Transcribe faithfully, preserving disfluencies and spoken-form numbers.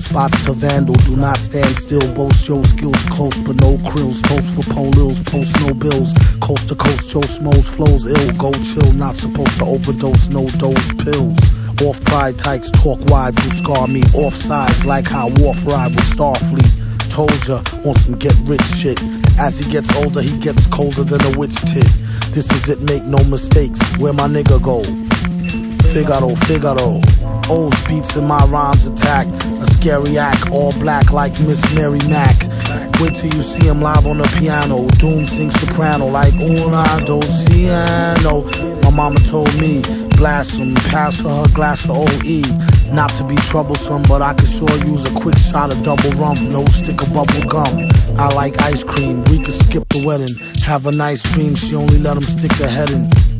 spots to vandal. Do not stand still, both show skills close but no krills. Toast for polils, post no bills. Coast to coast, Joe Smoes flows ill. Go chill, not supposed to overdose, no dose pills. Off pride tykes, talk wide, do scar me. Off sides, like how Warp ride with Starfleet. Told ya, on some get rich shit. As he gets older, he gets colder than a witch tit. This is it, make no mistakes. Where my nigga go? Figaro, Figaro. Old beats in my rhymes attack. A scary act, all black like Miss Mary Mack. Wait till you see him live on the piano. Doom sings soprano like una dos piano. My mama told me, blast him, pass her her glass of O E. Not to be troublesome, but I could sure use a quick shot of double rum. No stick of bubble gum. I like ice cream, we could skip the wedding. Have a nice dream, she only let him stick her head in.